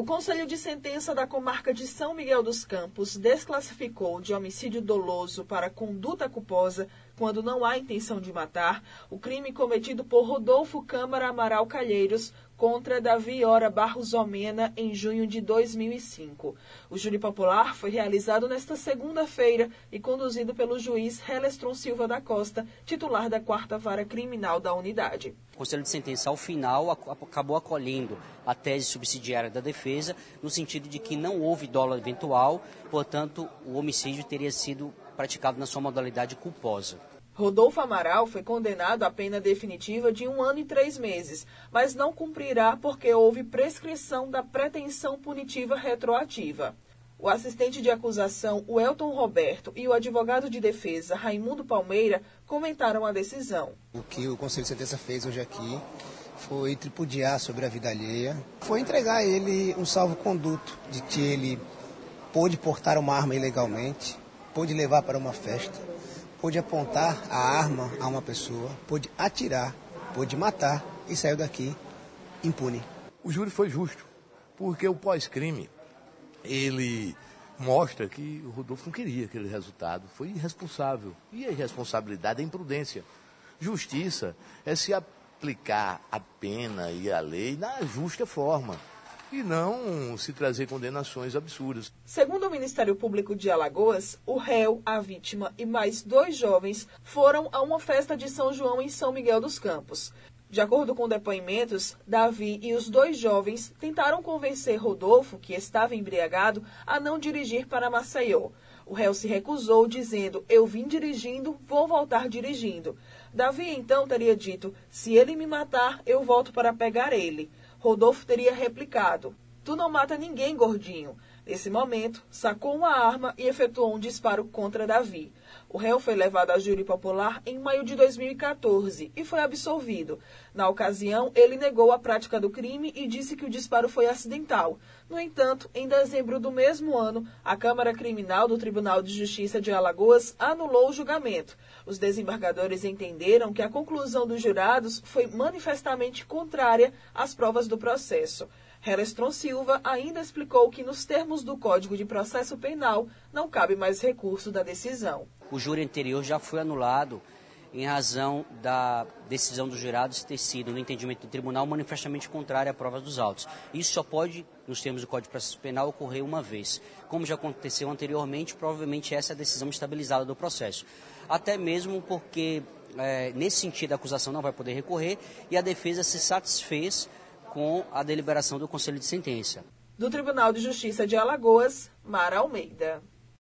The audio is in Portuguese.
O Conselho de Sentença da Comarca de São Miguel dos Campos desclassificou de homicídio doloso para conduta culposa, quando não há intenção de matar, o crime cometido por Rodolfo Câmara Amaral Calheiros contra Davi Ora Barros Omena em junho de 2005. O júri popular foi realizado nesta segunda-feira e conduzido pelo juiz Helestron Silva da Costa, titular da 4ª Vara Criminal da unidade. O Conselho de Sentença, ao final, acabou acolhendo a tese subsidiária da defesa, no sentido de que não houve dolo eventual, portanto, o homicídio teria sido praticado na sua modalidade culposa. Rodolfo Amaral foi condenado à pena definitiva de 1 ano e 3 meses, mas não cumprirá porque houve prescrição da pretensão punitiva retroativa. O assistente de acusação, Welton Roberto, e o advogado de defesa, Raimundo Palmeira, comentaram a decisão. O que o Conselho de Sentença fez hoje aqui foi tripudiar sobre a vida alheia, foi entregar a ele um salvo-conduto de que ele pôde portar uma arma ilegalmente, pôde levar para uma festa, pôde apontar a arma a uma pessoa, pôde atirar, pôde matar e saiu daqui impune. O júri foi justo, porque o pós-crime, ele mostra que o Rodolfo não queria aquele resultado, foi irresponsável. E a irresponsabilidade é imprudência. Justiça é se aplicar a pena e a lei na justa forma, e não se trazer condenações absurdas. Segundo o Ministério Público de Alagoas, o réu, a vítima e mais 2 jovens foram a uma festa de São João em São Miguel dos Campos. De acordo com depoimentos, Davi e os 2 jovens tentaram convencer Rodolfo, que estava embriagado, a não dirigir para Maceió. O réu se recusou, dizendo: "Eu vim dirigindo, vou voltar dirigindo." Davi então teria dito: "Se ele me matar, eu volto para pegar ele." Rodolfo teria replicado: "Tu não mata ninguém, gordinho." Nesse momento, sacou uma arma e efetuou um disparo contra Davi. O réu foi levado a júri popular em maio de 2014 e foi absolvido. Na ocasião, ele negou a prática do crime e disse que o disparo foi acidental. No entanto, em dezembro do mesmo ano, a Câmara Criminal do Tribunal de Justiça de Alagoas anulou o julgamento. Os desembargadores entenderam que a conclusão dos jurados foi manifestamente contrária às provas do processo. Helestron Silva ainda explicou que, nos termos do Código de Processo Penal, não cabe mais recurso da decisão. O júri anterior já foi anulado em razão da decisão dos jurados ter sido, no entendimento do tribunal, manifestamente contrária à prova dos autos. Isso só pode, nos termos do Código de Processo Penal, ocorrer uma vez. Como já aconteceu anteriormente, provavelmente essa é a decisão estabilizada do processo. Até mesmo porque, nesse sentido, a acusação não vai poder recorrer e a defesa se satisfez com a deliberação do Conselho de Sentença. Do Tribunal de Justiça de Alagoas, Mara Almeida.